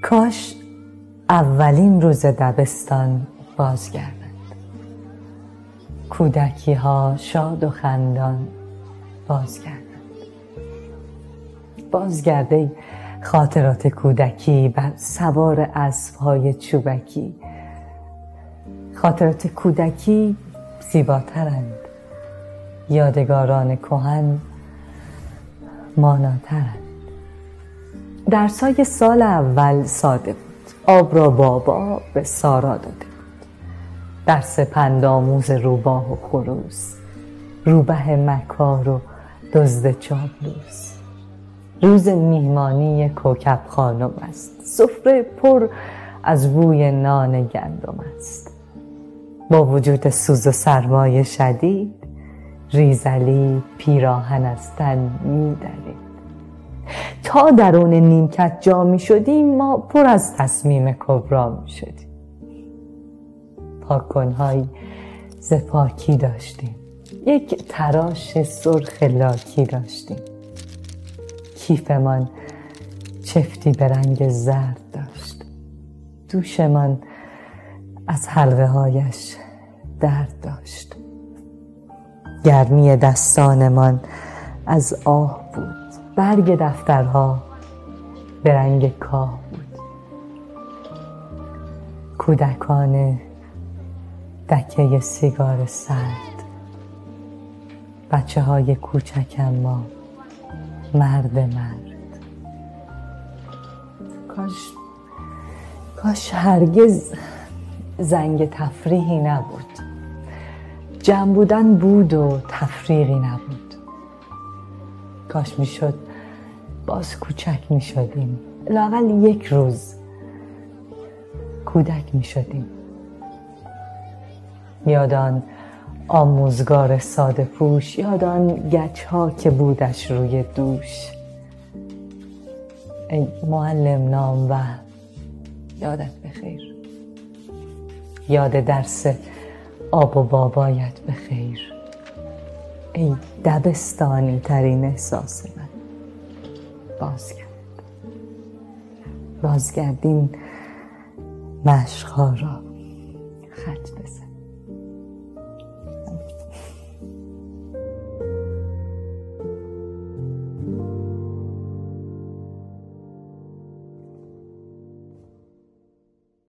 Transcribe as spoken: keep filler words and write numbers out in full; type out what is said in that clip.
کاش اولین روز دبستان بازگردند. کودکی ها شاد و خندان بازگردند. بازگرده خاطرات کودکی بر سوار اسب‌های چوبکی. خاطرات کودکی زیباترند، یادگاران کهن ماناترند. درسای سال اول ساده بود. آب را بابا به سارا داده بود. درس پندآموز روباه و خروس، روبه مکار و دزد چاپلوس. روز میهمانی کوکب خانم است، سفره پر از بوی نان گندم است. با وجود سوز و سرمای شدید، ریزلی پیراهن از تن می‌درید. تا درون نیمکت جا می شدیم، ما پر از تصمیم کبرا می شدیم. پاک‌کن‌هایی ز پاکی داشتیم، یک تراش سرخ لاکی داشتیم. کیفمان چفتی به رنگ زرد داشت. دوشمان از حلقه هایش درد داشت. گرمی دستانمان از آه بود. برگ دفترها به رنگ کاه بود. کودکان دکه سیگار سرد، بچه های کوچک اما مرد مرد. کاش کاش هرگز زنگ تفریحی نبود. جمع بودن بود و تفریقی نبود. کاش میشد باز کوچک میشدیم، لااقل یک روز کودک میشدیم. یادان آموزگار ساده پوش، یادان گچ ها که بودش روی دوش. ای معلم نام و یادت بخیر. یاد درس آب و بابایت بخیر. ای دبستانی ترین احساس من. بازگرد بازگردین مشق‌ها را خط بزن.